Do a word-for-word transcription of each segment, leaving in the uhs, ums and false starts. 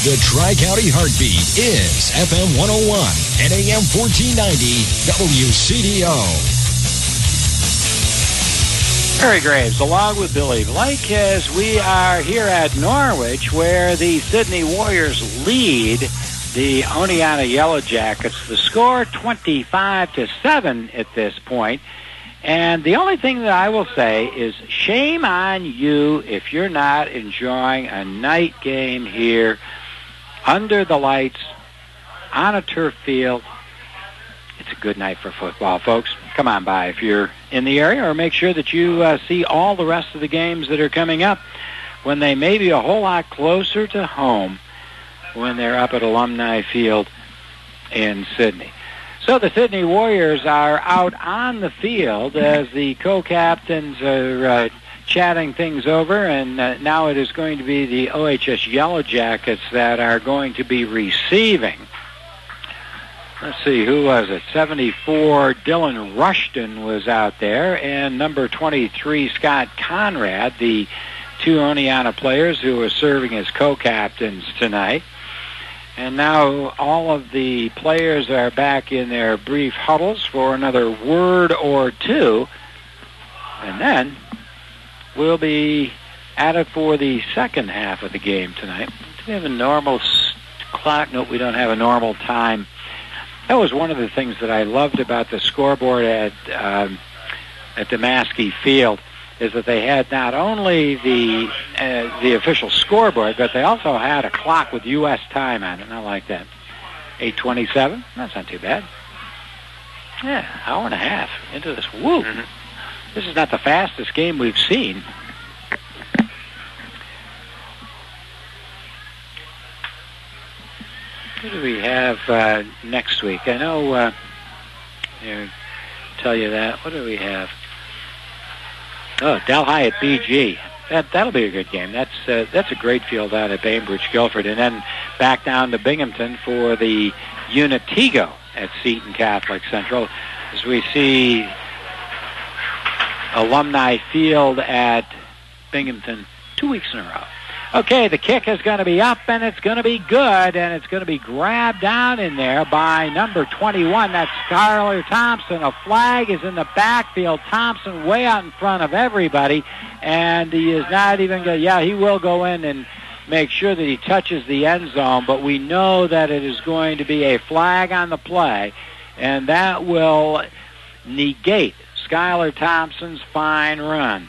The Tri-County Heartbeat is F M one oh one and A M fourteen ninety W C D O. Harry Graves, along with Billy Blake, as we are here at Norwich, where the Sydney Warriors lead the Oneonta Yellow Jackets. The score twenty-five to seven at this point. And the only thing that I will say is shame on you if you're not enjoying a night game here under the lights on a turf field. It's a good night for football, folks. Come on by if you're in the area, or make sure that you uh, see all the rest of the games that are coming up when they may be a whole lot closer to home when they're up at Alumni Field in Sydney. So the Sydney Warriors are out on the field as the co-captains are uh, chatting things over, and uh, now it is going to be the O H S Yellow Jackets that are going to be receiving. Let's see, who was it? seventy-four, Dylan Rushton was out there, and number twenty-three, Scott Conrad, the two Oneonta players who are serving as co-captains tonight. And now all of the players are back in their brief huddles for another word or two. And then we'll be at it for the second half of the game tonight. Do we have a normal clock? Nope, we don't have a normal time. That was one of the things that I loved about the scoreboard at um, at Damaski Field, is that they had not only the uh, the official scoreboard, but they also had a clock with U S time on it, and I like that. eight twenty-seven, that's not too bad. Yeah, hour and a half into this. Woo! Mm-hmm. This is not the fastest game we've seen. Who do we have uh, next week? I know, uh, here, tell you that. What do we have? Oh, Delhi at B G. That, that'll be a good game. That's uh, that's a great field out at Bainbridge, Guilford. And then back down to Binghamton for the Unitigo at Seton Catholic Central, as we see Alumni Field at Binghamton two weeks in a row. Okay, the kick is going to be up, and it's going to be good, and it's going to be grabbed down in there by number twenty-one. That's Skylar Thompson. A flag is in the backfield. Thompson way out in front of everybody, and he is not even going to, yeah, he will go in and make sure that he touches the end zone, but we know that it is going to be a flag on the play, and that will negate Skylar Thompson's fine run.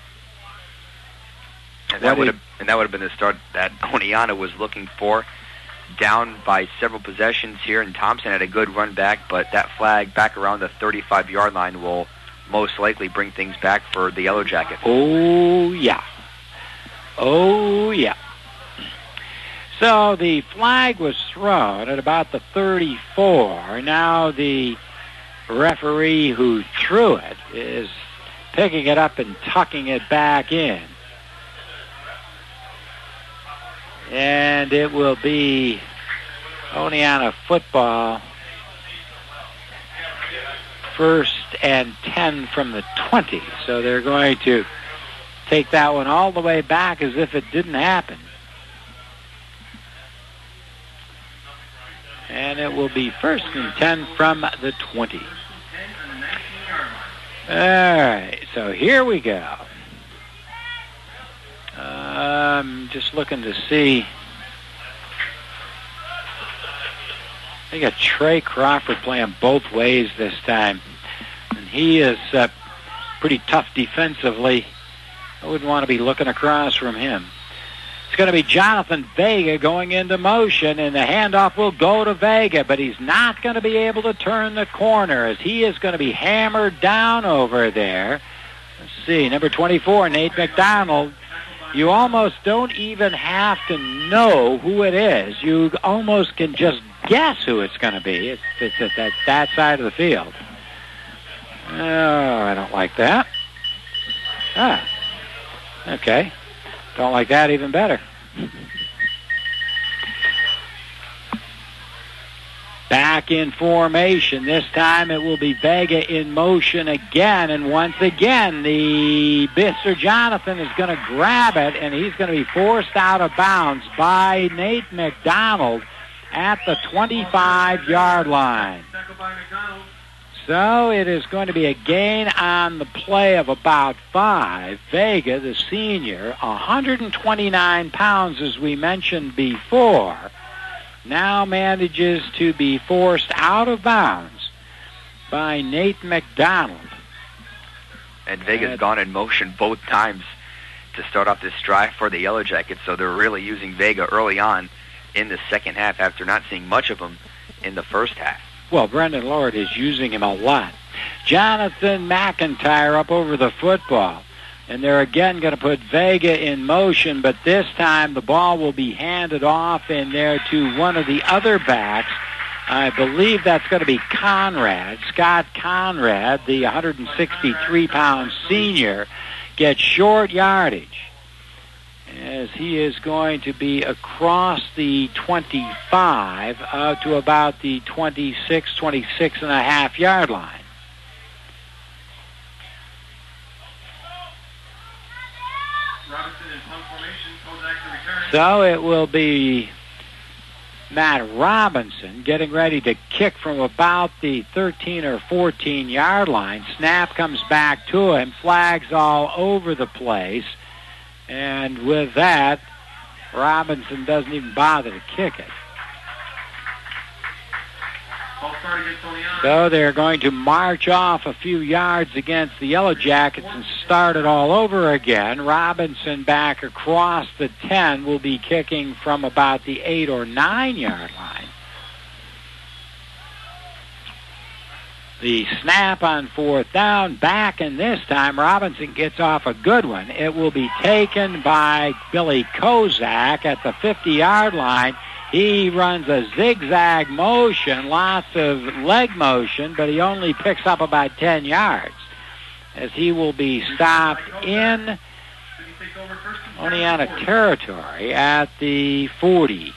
And that would have and that would have been the start that Oneonta was looking for. Down by several possessions here, and Thompson had a good run back, but that flag back around the thirty-five-yard line will most likely bring things back for the Yellow Jackets. Oh, yeah. Oh, yeah. So the flag was thrown at about the thirty-four. Now the referee who threw it is picking it up and tucking it back in. And it will be Oneonta football, first and ten from the twenty. So they're going to take that one all the way back as if it didn't happen. And it will be first and ten from the twenty. All right, so here we go. I'm um, just looking to see. They got Trey Crawford playing both ways this time. And he is uh, pretty tough defensively. I wouldn't want to be looking across from him. It's going to be Jonathan Vega going into motion, and the handoff will go to Vega, but he's not going to be able to turn the corner as he is going to be hammered down over there. Let's see, number twenty-four, Nate McDonald. You almost don't even have to know who it is. You almost can just guess who it's going to be. It's, it's at that, that side of the field. Oh, I don't like that. Ah, okay. Don't like that even better. Back in formation. This time it will be Vega in motion again. And once again, the Mister Jonathan is going to grab it, and he's going to be forced out of bounds by Nate McDonald at the twenty-five-yard line. So it is going to be a gain on the play of about five. Vega, the senior, one hundred twenty-nine pounds, as we mentioned before, now manages to be forced out of bounds by Nate McDonald. And Vega's gone in motion both times to start off this drive for the Yellow Jackets, so they're really using Vega early on in the second half after not seeing much of him in the first half. Well, Brendan Lord is using him a lot. Jonathan McIntyre up over the football. And they're again going to put Vega in motion, but this time the ball will be handed off in there to one of the other backs. I believe that's going to be Conrad. Scott Conrad, the one hundred sixty-three pound senior, gets short yardage, as he is going to be across the twenty-five uh, to about the twenty-six, twenty-six and a half yard line. So it will be Matt Robinson getting ready to kick from about the thirteen or fourteen yard line. Snap comes back to him, flags all over the place. And with that, Robinson doesn't even bother to kick it. So they're going to march off a few yards against the Yellow Jackets and start it all over again. Robinson back across the ten will be kicking from about the eight or nine yard line. The snap on fourth down, back, and this time Robinson gets off a good one. It will be taken by Billy Kozak at the fifty yard line. He runs a zigzag motion, lots of leg motion, but he only picks up about ten yards, as he will be stopped in Oneonta territory at the forty.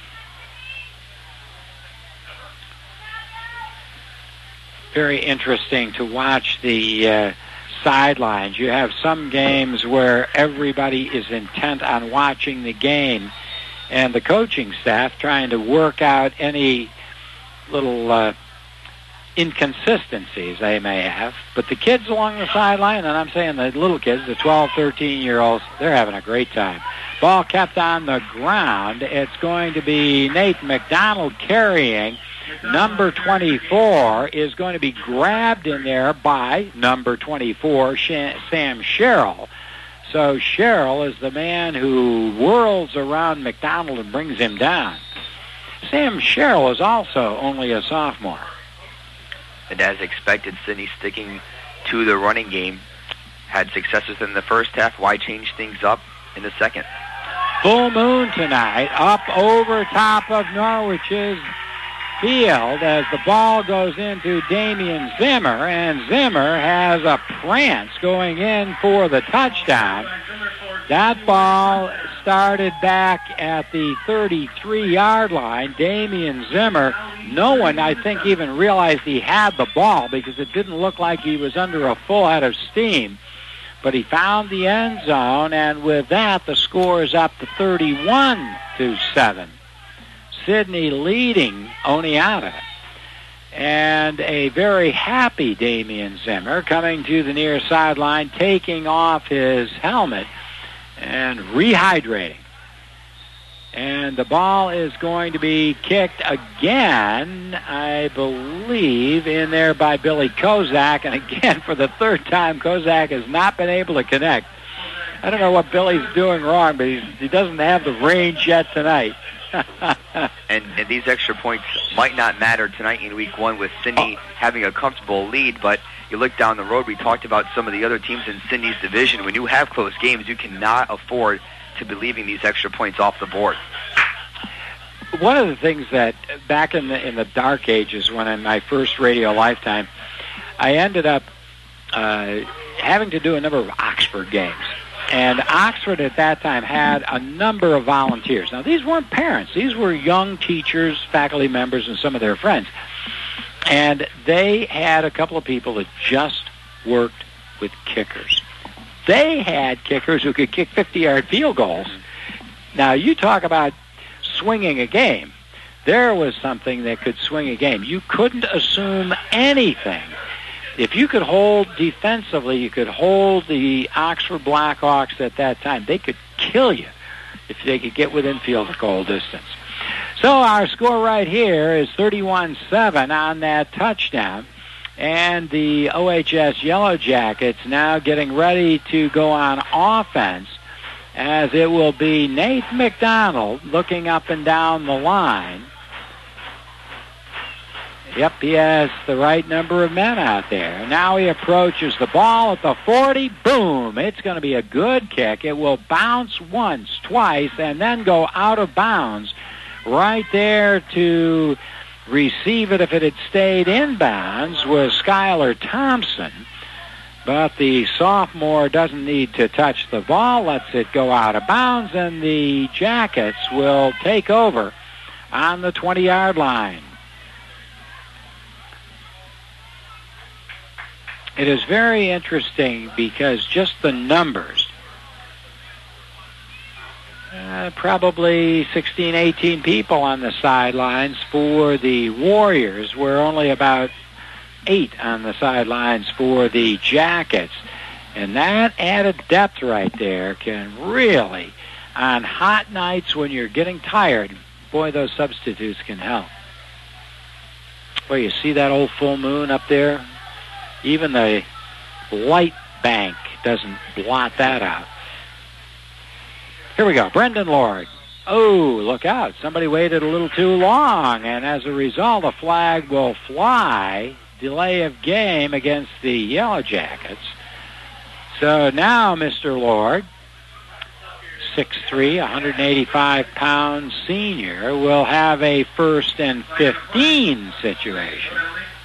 Very interesting to watch the uh, sidelines. You have some games where everybody is intent on watching the game, and the coaching staff trying to work out any little uh, inconsistencies they may have. But the kids along the sideline, and I'm saying the little kids, the twelve, thirteen-year-olds, they're having a great time. Ball kept on the ground. It's going to be Nate McDonald carrying. Number twenty-four is going to be grabbed in there by number twenty-four, Sam Sherrill. So Sherrill is the man who whirls around McDonald and brings him down. Sam Sherrill is also only a sophomore. And as expected, Sidney sticking to the running game. Had successes in the first half. Why change things up in the second? Full moon tonight, up over top of Norwich's field as the ball goes into Damian Zimmer, and Zimmer has a prance going in for the touchdown. That ball started back at the thirty-three yard line. Damian Zimmer, no one, I think, even realized he had the ball because it didn't look like he was under a full head of steam. But he found the end zone, and with that, the score is up to thirty-one to seven. Sidney leading Oneonta. And a very happy Damian Zimmer coming to the near sideline, taking off his helmet and rehydrating. And the ball is going to be kicked again, I believe, in there by Billy Kozak. And again, for the third time, Kozak has not been able to connect. I don't know what Billy's doing wrong, but he's, he doesn't have the range yet tonight. and, and these extra points might not matter tonight in week one with Sidney having a comfortable lead, but you look down the road, we talked about some of the other teams in Sidney's division. When you have close games, you cannot afford to be leaving these extra points off the board. One of the things that back in the in the dark ages, when in my first radio lifetime, I ended up uh, having to do a number of Oxford games. And Oxford at that time had a number of volunteers. Now, these weren't parents. These were young teachers, faculty members, and some of their friends. And they had a couple of people that just worked with kickers. They had kickers who could kick fifty-yard field goals. Now, you talk about swinging a game. There was something that could swing a game. You couldn't assume anything. If you could hold defensively, you could hold the Oxford Blackhawks at that time. They could kill you if they could get within field goal distance. So our score right here is thirty-one seven on that touchdown. And the O H S Yellow Jackets now getting ready to go on offense, as it will be Nate McDonald looking up and down the line. Yep, he has the right number of men out there. Now he approaches the ball at the forty. Boom! It's going to be a good kick. It will bounce once, twice, and then go out of bounds. Right there to receive it if it had stayed inbounds was Skylar Thompson. But the sophomore doesn't need to touch the ball, lets it go out of bounds, and the Jackets will take over on the twenty-yard line. It is very interesting because just the numbers, uh, probably sixteen, eighteen people on the sidelines for the Warriors, were only about eight on the sidelines for the Jackets. And that added depth right there can really, on hot nights when you're getting tired, boy, those substitutes can help. Boy, you see that old full moon up there? Even the light bank doesn't blot that out. Here we go. Brendan Lord. Oh, look out. Somebody waited a little too long, and as a result, a flag will fly. Delay of game against the Yellow Jackets. So now Mister Lord, six three, one hundred eighty-five pound senior, will have a first and fifteen situation.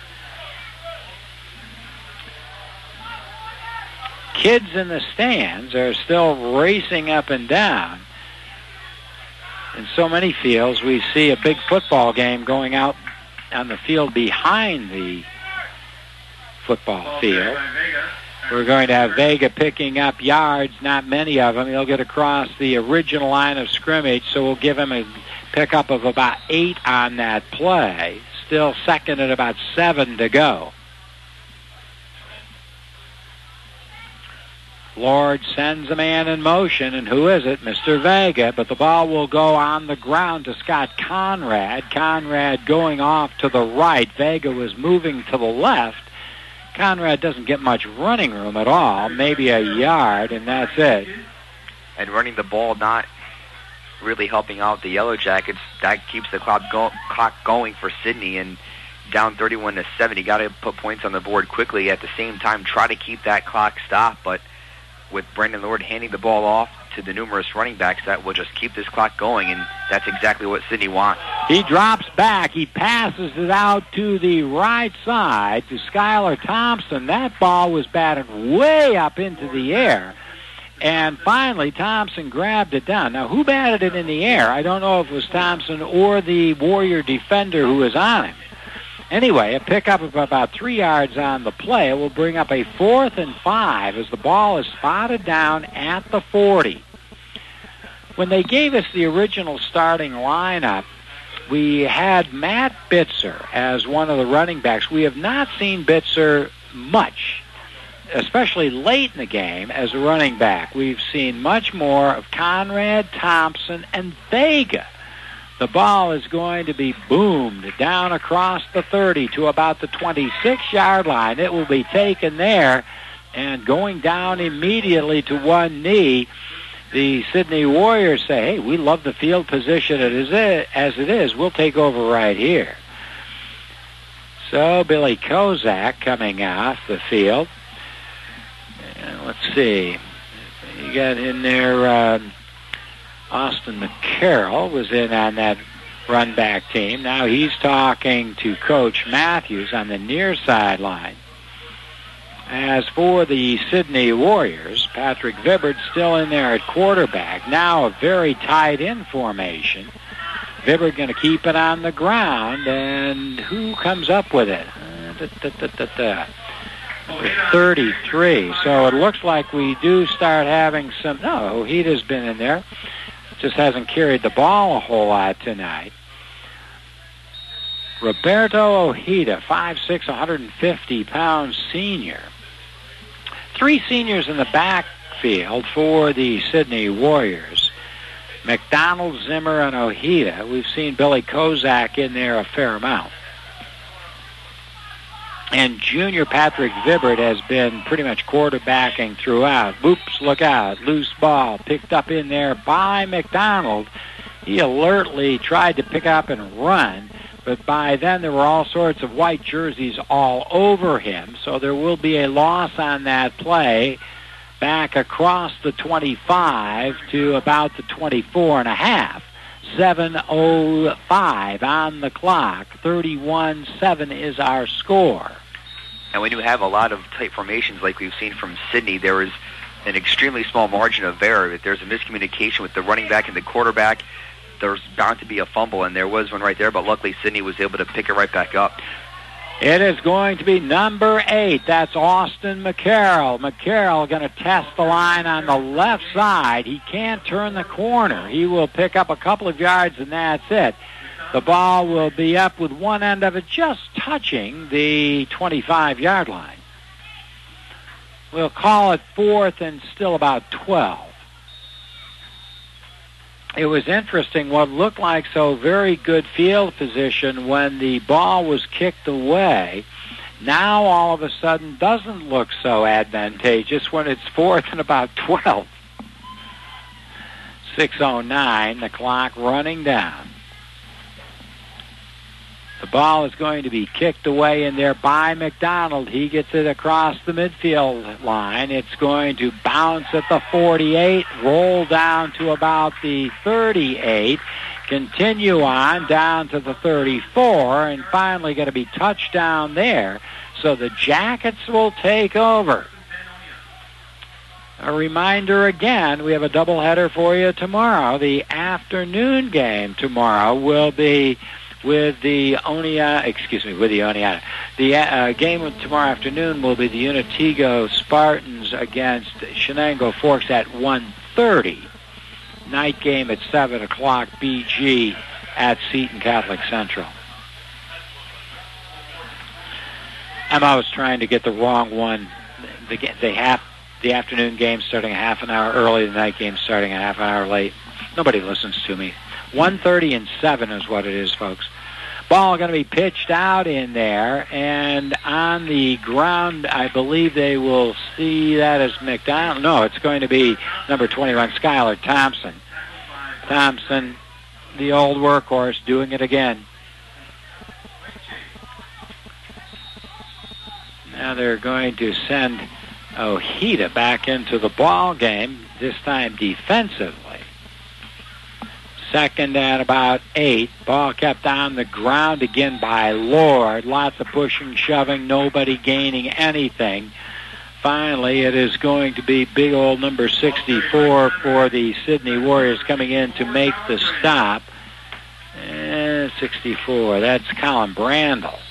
Kids in the stands are still racing up and down. In so many fields, we see a big football game going out on the field behind the football field. We're going to have Vega picking up yards, not many of them. He'll get across the original line of scrimmage, so we'll give him a pickup of about eight on that play. Still second at about seven to go. Lord sends a man in motion, and who is it? Mister Vega, but the ball will go on the ground to Scott Conrad. Conrad going off to the right. Vega was moving to the left. Conrad doesn't get much running room at all, maybe a yard, and that's it. And running the ball not really helping out the Yellow Jackets. That keeps the clock, go- clock going for Sidney, and down thirty-one to seven. You got to put points on the board quickly. At the same time, try to keep that clock stopped, but with Brendan Lord handing the ball off to the numerous running backs, that will just keep this clock going, and that's exactly what Sidney wants. He drops back. He passes it out to the right side to Skylar Thompson. That ball was batted way up into the air, and finally Thompson grabbed it down. Now, who batted it in the air? I don't know if it was Thompson or the Warrior defender who was on him. Anyway, a pickup of about three yards on the play will bring up a fourth and five as the ball is spotted down at the forty. When they gave us the original starting lineup, we had Matt Bitzer as one of the running backs. We have not seen Bitzer much, especially late in the game, as a running back. We've seen much more of Conrad, Thompson, and Vega. The ball is going to be boomed down across the thirty to about the twenty-six-yard line. It will be taken there, and going down immediately to one knee, the Sydney Warriors say, hey, we love the field position as it is. We'll take over right here. So Billy Kozak coming off the field. And let's see. You got in there... Uh, Austin McCarroll was in on that run back team. Now he's talking to Coach Matthews on the near sideline. As for the Sydney Warriors, Patrick Vibbert still in there at quarterback. Now a very tight end formation Vibbert going to keep it on the ground, and who comes up with it? Uh, da, da, da, da, da. Number thirty-three. So it looks like we do start having some... No, Ojita's been in there. Just hasn't carried the ball a whole lot tonight. Roberto Ojita, five six, one hundred fifty pounds senior. Three seniors in the backfield for the Sydney Warriors. McDonald, Zimmer, and Ojita. We've seen Billy Kozak in there a fair amount. And junior Patrick Vibbert has been pretty much quarterbacking throughout. Oops, look out. Loose ball picked up in there by McDonald. He alertly tried to pick up and run, but by then there were all sorts of white jerseys all over him, so there will be a loss on that play back across the twenty-five to about the twenty-four and a half. seven oh five on the clock. thirty-one seven is our score. And when you have a lot of tight formations like we've seen from Sydney, there is an extremely small margin of error. If there's a miscommunication with the running back and the quarterback, there's bound to be a fumble, and there was one right there, but luckily Sydney was able to pick it right back up. It is going to be number eight. That's Austin McCarroll. McCarroll going to test the line on the left side. He can't turn the corner. He will pick up a couple of yards, and that's it. The ball will be up with one end of it just touching the twenty-five-yard line. We'll call it fourth and still about twelve. It was interesting what looked like so very good field position when the ball was kicked away. Now all of a sudden doesn't look so advantageous when it's fourth and about twelve. six oh nine, the clock running down. The ball is going to be kicked away in there by McDonald. He gets it across the midfield line. It's going to bounce at the forty-eight, roll down to about the thirty-eight, continue on down to the thirty-four, and finally going to be touchdown there. So the Jackets will take over. A reminder again, we have a doubleheader for you tomorrow. The afternoon game tomorrow will be with the Oneonta, excuse me, with the Oneonta. The uh, game tomorrow afternoon will be the Unitigo Spartans against Shenango Forks at one thirty. Night game at seven o'clock, B G at Seton Catholic Central. I'm always trying to get the wrong one. The, the, half, the afternoon game starting a half an hour early, the night game starting a half an hour late. Nobody listens to me. one thirty and seven is what it is, folks. Ball going to be pitched out in there, and on the ground, I believe they will see that as McDonald. No, it's going to be number twenty-one, Skylar Thompson. Thompson, the old workhorse, doing it again. Now they're going to send Ojita back into the ball game, this time defensively. Second and about eight. Ball kept on the ground again by Lord. Lots of pushing, shoving, nobody gaining anything. Finally, it is going to be big old number sixty-four for the Sydney Warriors coming in to make the stop. And sixty-four, that's Colin Brandel.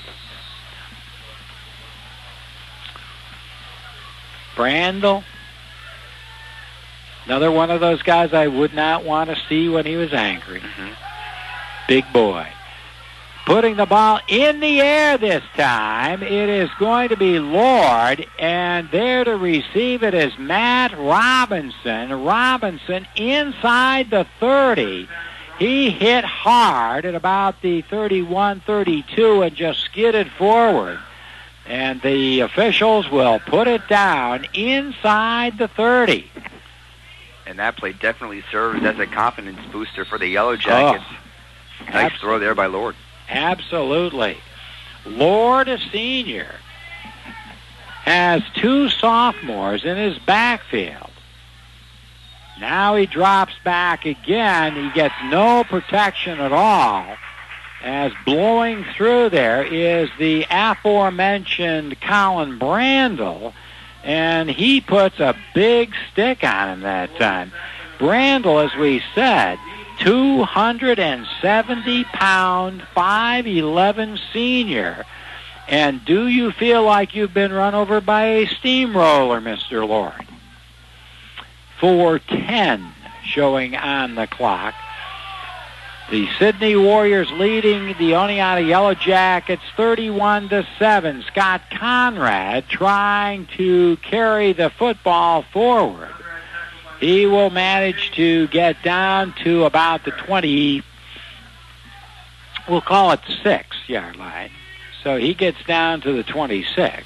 Brandel. Another one of those guys I would not want to see when he was angry. Mm-hmm. Big boy. Putting the ball in the air this time. It is going to be Lord, and there to receive it is Matt Robinson. Robinson inside the thirty. He hit hard at about the thirty-one thirty-two and just skidded forward. And the officials will put it down inside the thirty. And that play definitely serves as a confidence booster for the Yellow Jackets. Oh, nice abs- throw there by Lord. Absolutely. Lord, a senior, has two sophomores in his backfield. Now he drops back again. He gets no protection at all. As blowing through there is the aforementioned Colin Brandel, and he puts a big stick on him that time. Brandel, as we said, two hundred seventy pound, five eleven senior. And do you feel like you've been run over by a steamroller, Mister Lord? four ten showing on the clock. The Sydney Warriors leading the Oneonta Yellow Jackets thirty-one to seven. Scott Conrad trying to carry the football forward. He will manage to get down to about the twenty, we'll call it six-yard line. So he gets down to the twenty-six.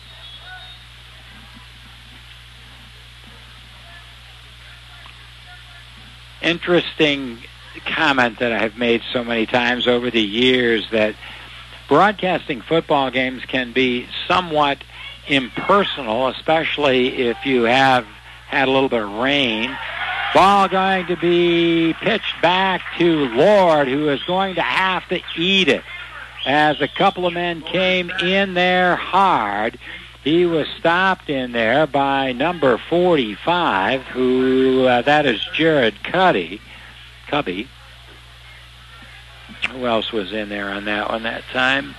Interesting comment that I've made so many times over the years, that broadcasting football games can be somewhat impersonal, especially if you have had a little bit of rain. Ball going to be pitched back to Lord, who is going to have to eat it. As a couple of men came in there hard, he was stopped in there by number forty-five, who, uh, that is Jared Cuddy. Cubby. Who else was in there on that one that time?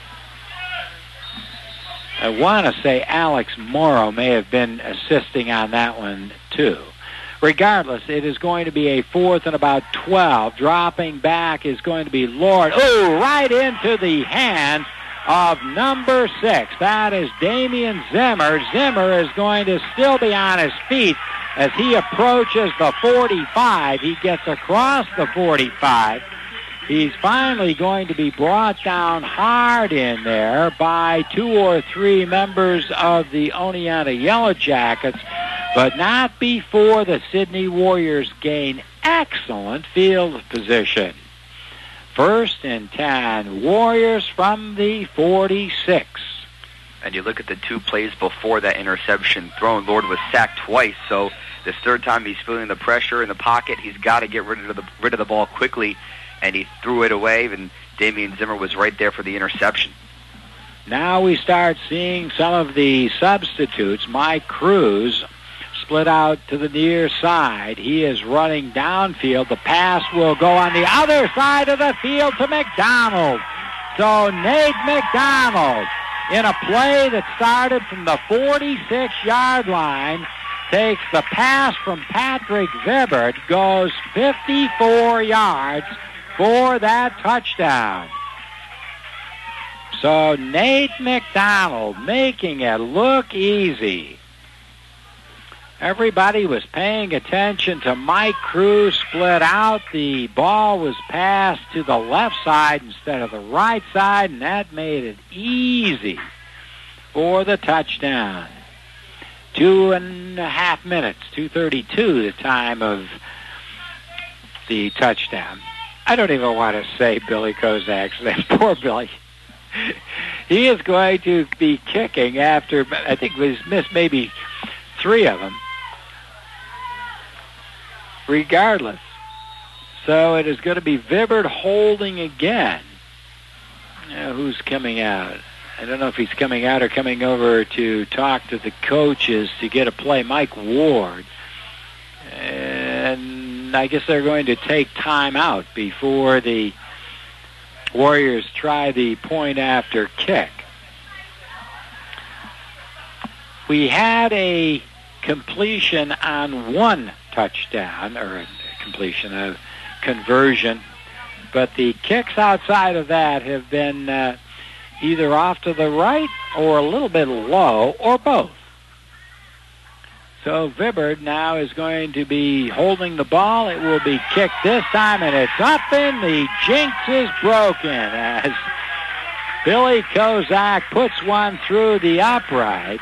I want to say Alex Morrow may have been assisting on that one too. Regardless, it is going to be a fourth and about twelve. Dropping back is going to be Lord. Oh, right into the hands of number six. That is Damian Zimmer. Zimmer is going to still be on his feet as he approaches the forty-five. He gets across the forty-five. He's finally going to be brought down hard in there by two or three members of the Oneonta Yellow Jackets, but not before the Sydney Warriors gain excellent field position. First and ten, Warriors from the forty-six. And you look at the two plays before that interception thrown. Lord was sacked twice, so this third time he's feeling the pressure in the pocket. He's got to get rid of the rid of the ball quickly, and he threw it away, and Damian Zimmer was right there for the interception. Now we start seeing some of the substitutes. Mike Cruz split out to the near side. He is running downfield. The pass will go on the other side of the field to McDonald. So Nate McDonald, in a play that started from the forty-six-yard line, takes the pass from Patrick Zibbert, goes fifty-four yards for that touchdown. So Nate McDonald making it look easy. Everybody was paying attention to Mike Cruz split out. The ball was passed to the left side instead of the right side, and that made it easy for the touchdown. Two and a half minutes, two thirty-two, the time of the touchdown. I don't even want to say Billy Kozak's name. Poor Billy. He is going to be kicking after, I think he's missed maybe three of them. Regardless. So it is going to be Vibbert holding again. Now, who's coming out? I don't know if he's coming out or coming over to talk to the coaches to get a play. Mike Ward. And I guess they're going to take time out before the Warriors try the point after kick. We had a completion on one touchdown, or a completion, a conversion, but the kicks outside of that have been uh, either off to the right or a little bit low, or both. So Vibbert now is going to be holding the ball. It will be kicked this time, and it's up, and the jinx is broken as Billy Kozak puts one through the upright.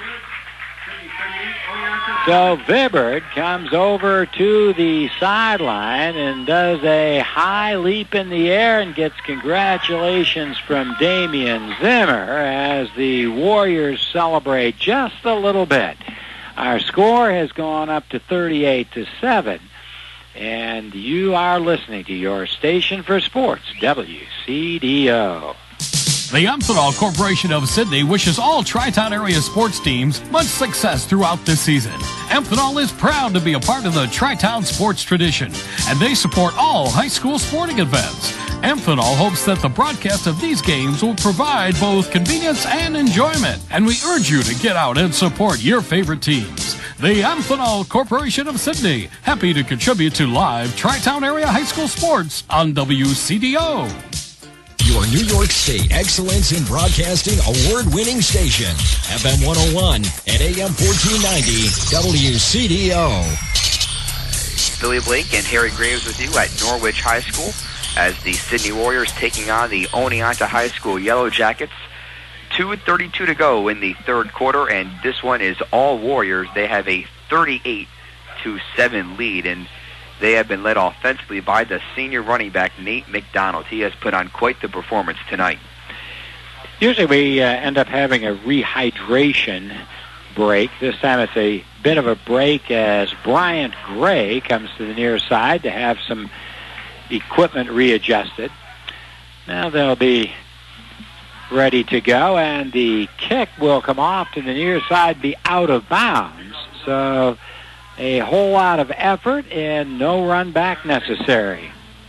So Vibbert comes over to the sideline and does a high leap in the air and gets congratulations from Damian Zimmer as the Warriors celebrate just a little bit. Our score has gone up to thirty-eight to seven, and you are listening to your station for sports, W C D O. The Amphenol Corporation of Sydney wishes all Tri-Town area sports teams much success throughout this season Amphenol is proud to be a part of the Tri-Town sports tradition, and they support all high school sporting events. Amphenol hopes that the broadcast of these games will provide both convenience and enjoyment, and we urge you to get out and support your favorite teams. The Amphenol Corporation of Sydney, happy to contribute to live Tri-Town area high school sports on W C D O. Your New York State Excellence in Broadcasting award-winning station, F M one oh one and A M fourteen ninety, W C D O. Billy Blake and Harry Graves with you at Norwich High School as the Sydney Warriors taking on the Oneonta High School Yellow Jackets. two thirty-two to go in the third quarter, and this one is all Warriors. They have a thirty-eight to seven lead, and they have been led offensively by the senior running back, Nate McDonald. He has put on quite the performance tonight. Usually we uh, end up having a rehydration break. This time it's a bit of a break as Bryant Gray comes to the near side to have some equipment readjusted. Now they'll be ready to go, and the kick will come off to the near side, be out of bounds. So a whole lot of effort and no run back necessary.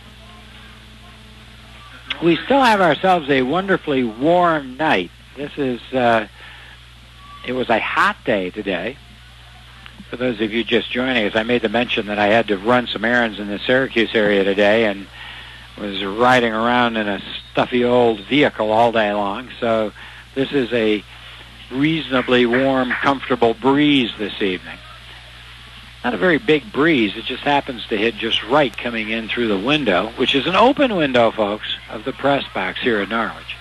We still have ourselves a wonderfully warm night. This is, uh, it was a hot day today. For those of you just joining us, I made the mention that I had to run some errands in the Syracuse area today and was riding around in a stuffy old vehicle all day long. So this is a reasonably warm, comfortable breeze this evening. Not a very big breeze. It just happens to hit just right coming in through the window, which is an open window, folks, of the press box here at Norwich.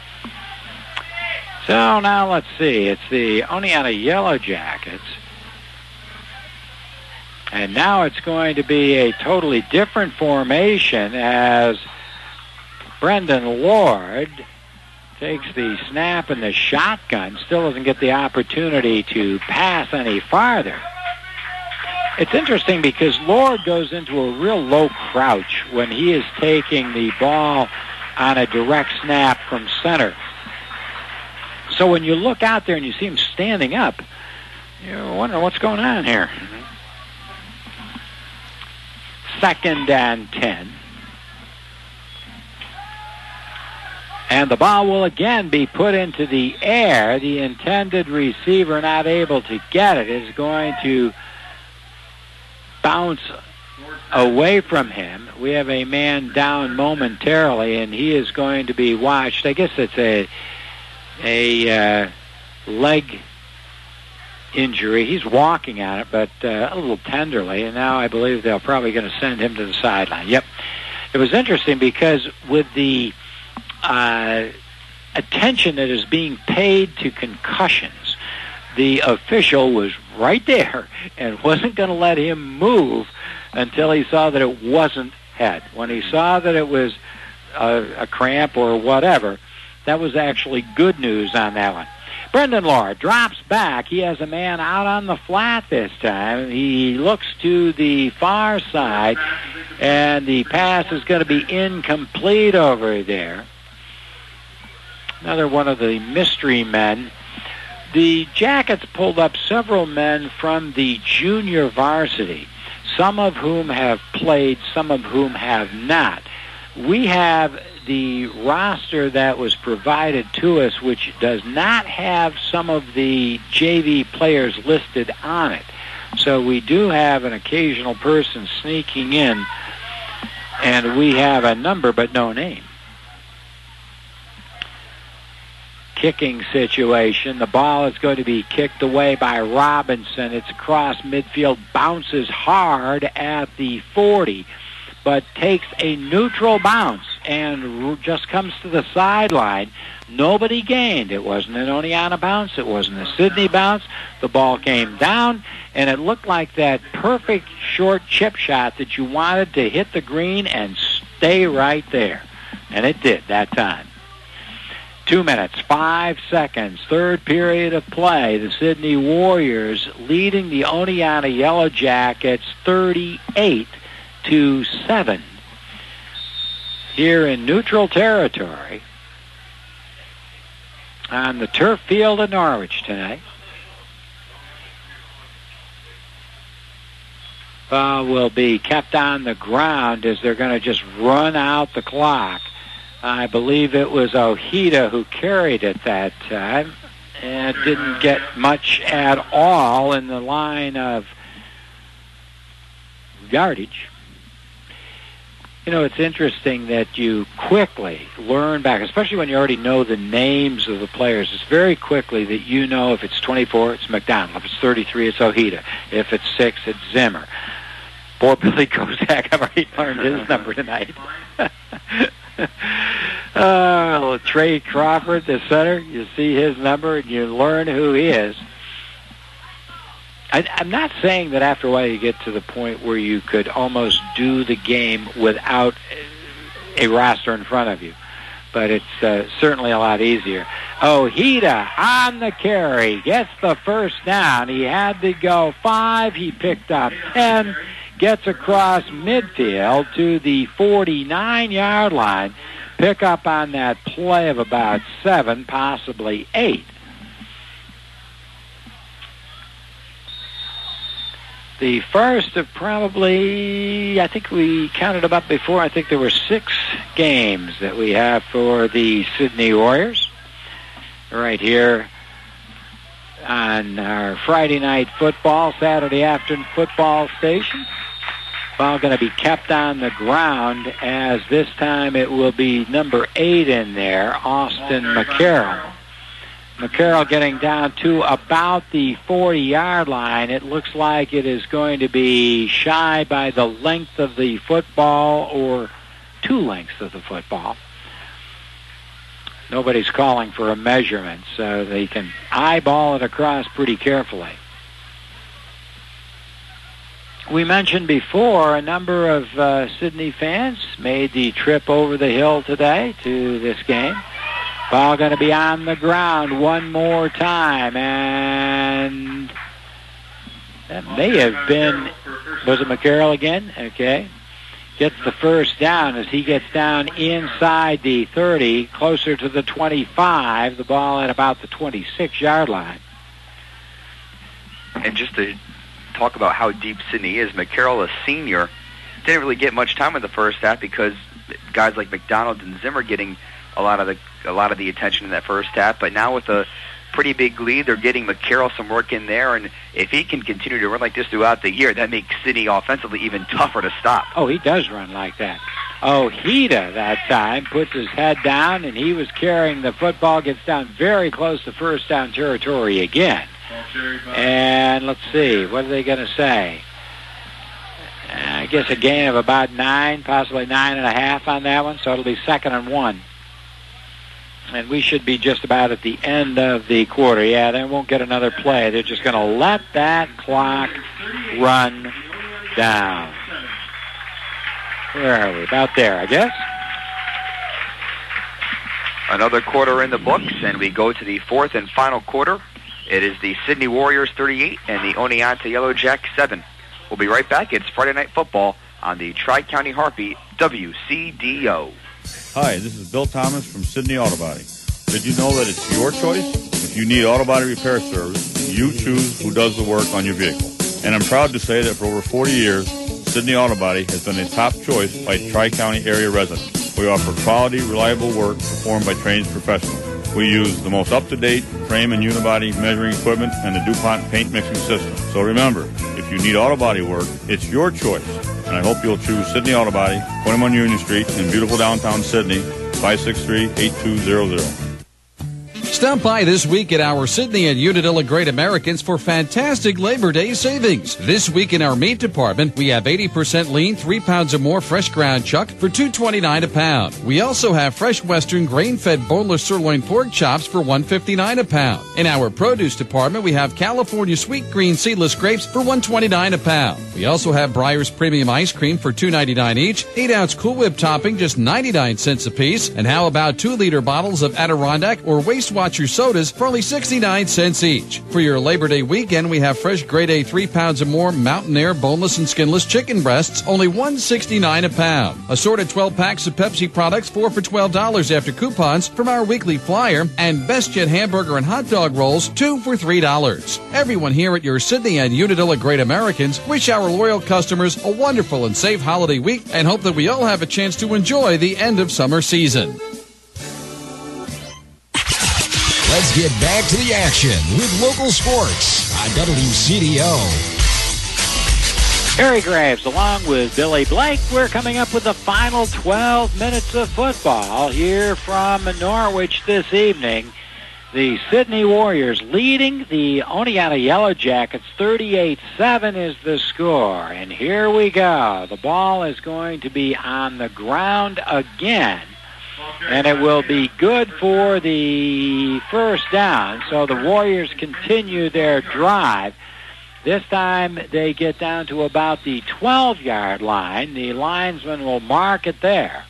So now let's see. It's the Oneonta Yellow Jackets. And now it's going to be a totally different formation as Brendan Lord takes the snap and the shotgun, still doesn't get the opportunity to pass any farther. It's interesting because Lord goes into a real low crouch when he is taking the ball on a direct snap from center. So when you look out there and you see him standing up, you wonder what's going on here. Second and ten. And the ball will again be put into the air. The intended receiver, not able to get it, is going to bounce away from him. We have a man down momentarily, and he is going to be watched. I guess it's a a uh, leg injury. He's walking on it, but uh, a little tenderly, and now I believe they're probably going to send him to the sideline. Yep. It was interesting because with the uh, attention that is being paid to concussions, the official was right there and wasn't going to let him move until he saw that it wasn't head. When he saw that it was a, a cramp or whatever, that was actually good news on that one. Brendan Lord drops back. He has a man out on the flat this time. He looks to the far side, and the pass is going to be incomplete over there. Another one of the mystery men. The Jackets pulled up several men from the junior varsity, some of whom have played, some of whom have not. We have the roster that was provided to us, which does not have some of the J V players listed on it. So we do have an occasional person sneaking in, and we have a number but no name. Kicking situation. The ball is going to be kicked away by Robinson. It's across midfield, bounces hard at the forty, but takes a neutral bounce and just comes to the sideline. Nobody gained. It wasn't an Oneonta bounce. It wasn't a Sydney bounce. The ball came down, and it looked like that perfect short chip shot that you wanted to hit the green and stay right there. And it did that time. Two minutes, five seconds, third period of play. The Sydney Warriors leading the Oneonta Yellow Jackets thirty-eight to seven. Here in neutral territory on the turf field of Norwich tonight. Ball will be kept on the ground as they're going to just run out the clock. I believe it was Ojeda who carried it that time and didn't get much at all in the line of yardage. You know, it's interesting that you quickly learn back, especially when you already know the names of the players. It's very quickly that you know if it's twenty-four, it's McDonald. If it's thirty-three, it's Ojeda. If it's six, it's Zimmer. Poor Billy Kozak, I've already learned his number tonight. uh, Trey Crawford, the center, you see his number and you learn who he is. I, I'm not saying that after a while you get to the point where you could almost do the game without a roster in front of you, but it's uh, certainly a lot easier. Ojeda on the carry, gets the first down. He had to go five. He picked up ten, gets across midfield to the forty-nine-yard line. Pick up on that play of about seven, possibly eight. The first of probably, I think we counted them up before, I think there were six games that we have for the Sydney Warriors. Right here on our Friday night football, Saturday afternoon football station. Ball going to be kept on the ground as this time it will be number eight in there, Austin McCarroll. McCarroll getting down to about the forty-yard line. It looks like it is going to be shy by the length of the football or two lengths of the football. Nobody's calling for a measurement, so they can eyeball it across pretty carefully. We mentioned before a number of uh, Sydney fans made the trip over the hill today to this game. Ball going to be on the ground one more time, and that may have been, was it McCarroll again? Okay. Gets the first down as he gets down inside the thirty, closer to the twenty-five, the ball at about the twenty-six-yard line. And just to talk about how deep Sydney is, McCarroll, a senior, didn't really get much time in the first half because guys like McDonald and Zimmer getting a lot of the a lot of the attention in that first half, but now with a pretty big lead, they're getting McCarroll some work in there, and if he can continue to run like this throughout the year, that makes Sydney offensively even tougher to stop. Oh, he does run like that. Ojeda that time puts his head down, and he was carrying the football, gets down very close to first down territory again. And let's see, what are they going to say? I guess a gain of about nine, possibly nine and a half on that one, so it'll be second and one. And we should be just about at the end of the quarter. Yeah, they won't get another play. They're just going to let that clock run down. Where are we? About there, I guess. Another quarter in the books, and we go to the fourth and final quarter. It is the Sydney Warriors thirty-eight and the Oneonta Yellow Jack seven. We'll be right back. It's Friday Night Football on the Tri-County Heartbeat W C D O. Hi, this is Bill Thomas from Sydney Auto Body. Did you know that it's your choice? If you need auto body repair service, you choose who does the work on your vehicle. And I'm proud to say that for over forty years, Sydney Auto Body has been a top choice by Tri-County area residents. We offer quality, reliable work performed by trained professionals. We use the most up-to-date frame and unibody measuring equipment and the DuPont paint mixing system. So remember, if you need auto body work, it's your choice. And I hope you'll choose Sydney Auto Body, twenty-one Union Street in beautiful downtown Sydney, five six three, eight two zero zero. Stop by this week at our Sydney and Unadilla Great Americans for fantastic Labor Day savings. This week in our meat department, we have eighty percent lean, three pounds or more fresh ground chuck for two twenty-nine a pound. We also have fresh Western grain-fed boneless sirloin pork chops for one fifty-nine a pound. In our produce department, we have California sweet green seedless grapes for one twenty-nine a pound. We also have Breyer's premium ice cream for two ninety-nine each, eight ounce Cool Whip topping just ninety-nine cents a piece. And how about two liter bottles of Adirondack or Waste Watch got your sodas for only sixty-nine cents each. For your Labor Day weekend, we have fresh grade A three pounds or more Mountain Air boneless and skinless chicken breasts, only one dollar and sixty-nine cents a pound. Assorted twelve packs of Pepsi products, four for twelve dollars after coupons from our weekly flyer. And Best Jet hamburger and hot dog rolls, two for three dollars. Everyone here at your Sydney and Unadilla Great Americans wish our loyal customers a wonderful and safe holiday week and hope that we all have a chance to enjoy the end of summer season. Let's get back to the action with local sports on W C D O. Harry Graves along with Billy Blake. We're coming up with the final twelve minutes of football here from Norwich this evening. The Sydney Warriors leading the Oneonta Yellow Jackets. thirty-eight seven is the score. And here we go. The ball is going to be on the ground again. And it will be good for the first down. So the Warriors continue their drive. This time they get down to about the twelve-yard line. The linesman will mark it there.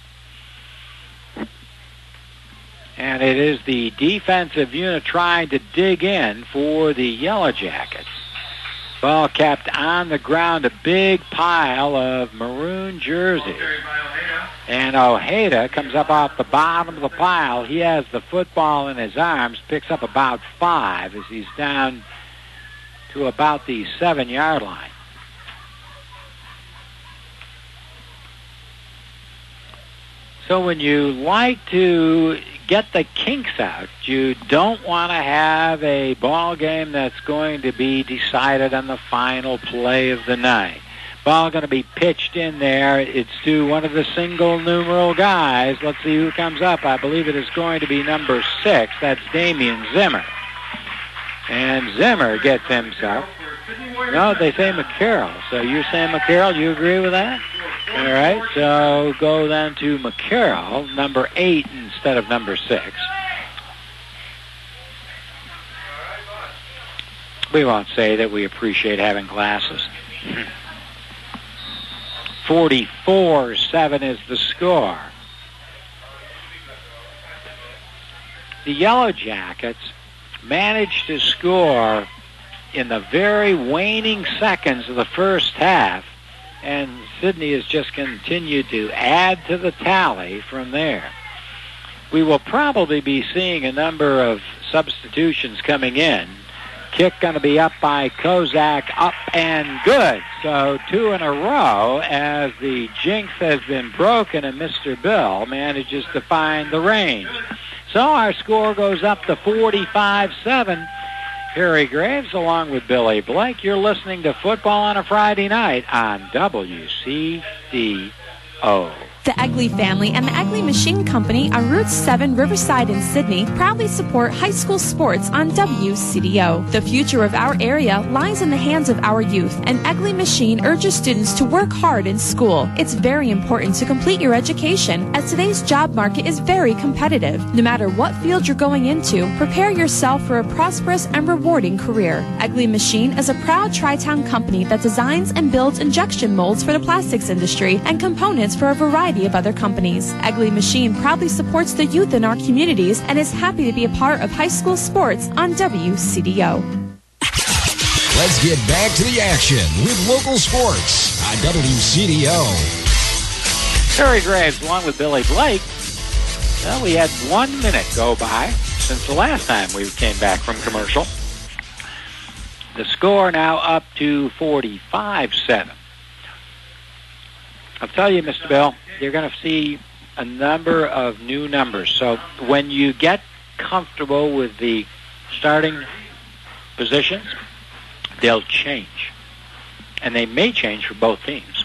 And it is the defensive unit trying to dig in for the Yellow Jackets. Ball kept on the ground, a big pile of maroon jerseys. And Ojeda comes up off the bottom of the pile. He has the football in his arms, picks up about five as he's down to about the seven-yard line. So when you like to get the kinks out, you don't want to have a ball game that's going to be decided on the final play of the night. Ball going to be pitched in there. It's to one of the single numeral guys. Let's see who comes up. I believe it is going to be number six. That's Damian Zimmer. And Zimmer gets himself. No, they say McCarroll. So you're saying McCarroll. You agree with that? All right. So go then to McCarroll, number eight instead of number six. We won't say that we appreciate having glasses. forty-four seven is the score. The Yellow Jackets managed to score in the very waning seconds of the first half, and Sydney has just continued to add to the tally from there. We will probably be seeing a number of substitutions coming in. Kick going to be up by Kozak, up and good. So two in a row as the jinx has been broken and Mister Bill manages to find the range. So our score goes up to forty-five seven. Harry Graves along with Billy Blake. You're listening to Football on a Friday Night on W C D O. The Egley family and the Egley Machine Company on Route seven Riverside in Sydney proudly support high school sports on W C D O. The future of our area lies in the hands of our youth, and Egley Machine urges students to work hard in school. It's very important to complete your education, as today's job market is very competitive. No matter what field you're going into, prepare yourself for a prosperous and rewarding career. Egley Machine is a proud Tri-Town company that designs and builds injection molds for the plastics industry and components for a variety of other companies. Egley Machine proudly supports the youth in our communities and is happy to be a part of high school sports on W C D O. Let's get back to the action with local sports on W C D O. Harry Graves along with Billy Blake. Well, we had one minute go by since the last time we came back from commercial. The score now up to forty-five seven. I'll tell you, Mister Bill, you're going to see a number of new numbers. So when you get comfortable with the starting positions, they'll change. And they may change for both teams.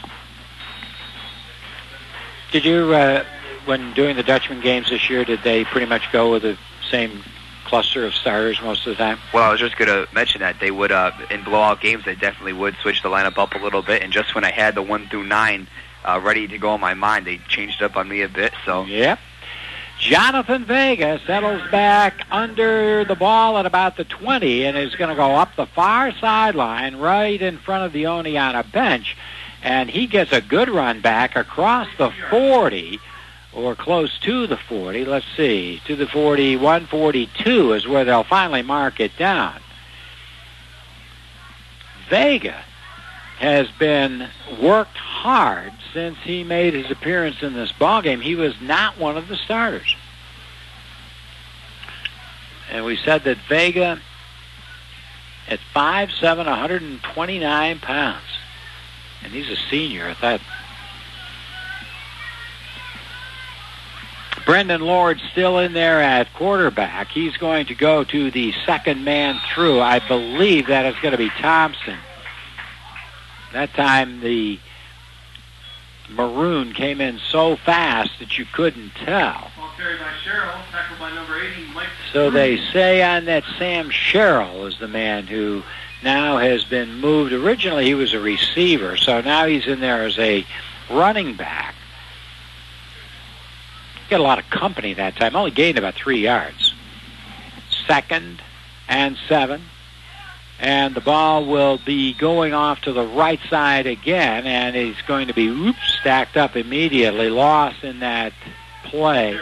Did you, uh, when doing the Dutchman games this year, did they pretty much go with the same cluster of starters most of the time? Well, I was just going to mention that they would, uh, in blowout games, they definitely would switch the lineup up a little bit. And just when I had the one through nine Uh, ready to go in my mind, they changed up on me a bit. So yep. Jonathan Vega settles back under the ball at about the twenty and is going to go up the far sideline right in front of the Oneonta bench, and he gets a good run back across the forty or close to the forty. Let's see, to the forty-one forty-two is where they'll finally mark it down. Vega has been worked hard since he made his appearance in this ballgame. He was not one of the starters. And we said that Vega, at five seven, one hundred twenty-nine pounds, and he's a senior. I thought Brendan Lord still in there at quarterback. He's going to go to the second man through. I believe that is going to be Thompson. That time the Maroon came in so fast that you couldn't tell. Ball carried by Sherrill, tackled by number eighty, Mike. So they say on that Sam Sherrill is the man who now has been moved. Originally he was a receiver, so now he's in there as a running back. Got a lot of company that time. Only gained about three yards. Second and seven. And the ball will be going off to the right side again, and he's going to be oops, stacked up immediately. Lost in that play.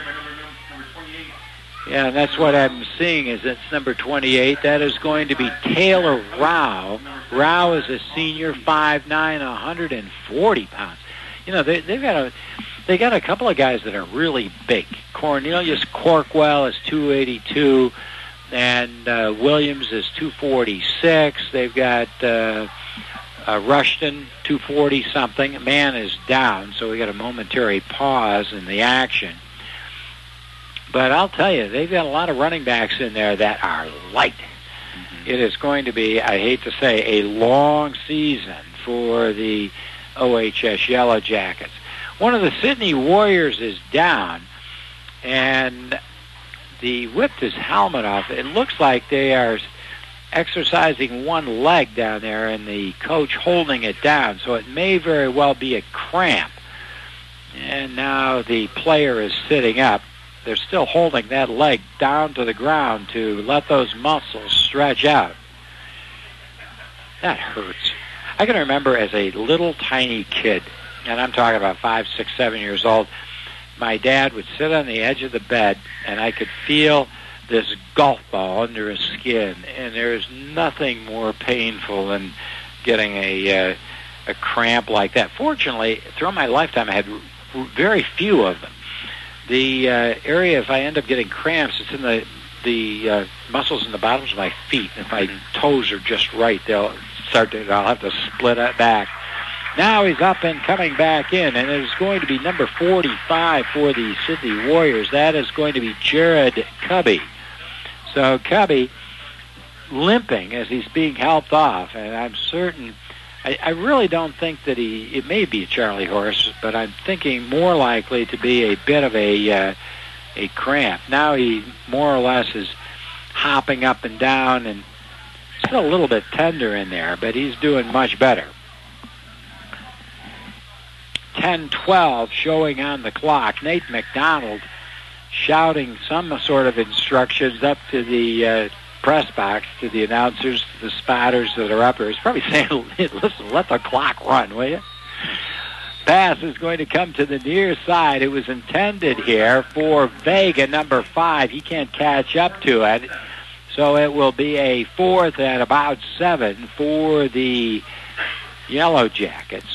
Yeah, that's what I'm seeing is it's number twenty-eight. That is going to be Taylor Rao. Rao is a senior, five nine, one hundred forty pounds. You know, they, they've got a... They got a couple of guys that are really big. Cornelius Corkwell is two eighty-two, and uh, Williams is two forty-six. They've got uh, uh, Rushton, two forty something. Man is down, so we got a momentary pause in the action. But I'll tell you, they've got a lot of running backs in there that are light. Mm-hmm. It is going to be, I hate to say, a long season for the O H S Yellow Jackets. One of the Sydney Warriors is down, and he whipped his helmet off. It looks like they are exercising one leg down there, and the coach holding it down, so it may very well be a cramp. And now the player is sitting up. They're still holding that leg down to the ground to let those muscles stretch out. That hurts. I can remember as a little tiny kid, and I'm talking about five, six, seven years old, my dad would sit on the edge of the bed, and I could feel this golf ball under his skin, and there is nothing more painful than getting a uh, a cramp like that. Fortunately, throughout my lifetime, I had r- very few of them. The uh, area, if I end up getting cramps, it's in the the uh, muscles in the bottoms of my feet. If my toes are just right, they'll start to. I'll have to split it back. Now he's up and coming back in, and it is going to be number forty-five for the Sydney Warriors. That is going to be Jared Cubby. So Cubby limping as he's being helped off, and I'm certain, I, I really don't think that he, it may be a Charlie horse, but I'm thinking more likely to be a bit of a, uh, a cramp. Now he more or less is hopping up and down, and still a little bit tender in there, but he's doing much better. ten twelve showing on the clock. Nate McDonald shouting some sort of instructions up to the uh, press box, to the announcers, to the spotters that are up here. He's probably saying, listen, let the clock run, will you? Pass is going to come to the near side. It was intended here for Vega, number five. He can't catch up to it. So it will be a fourth and about seven for the Yellow Jackets.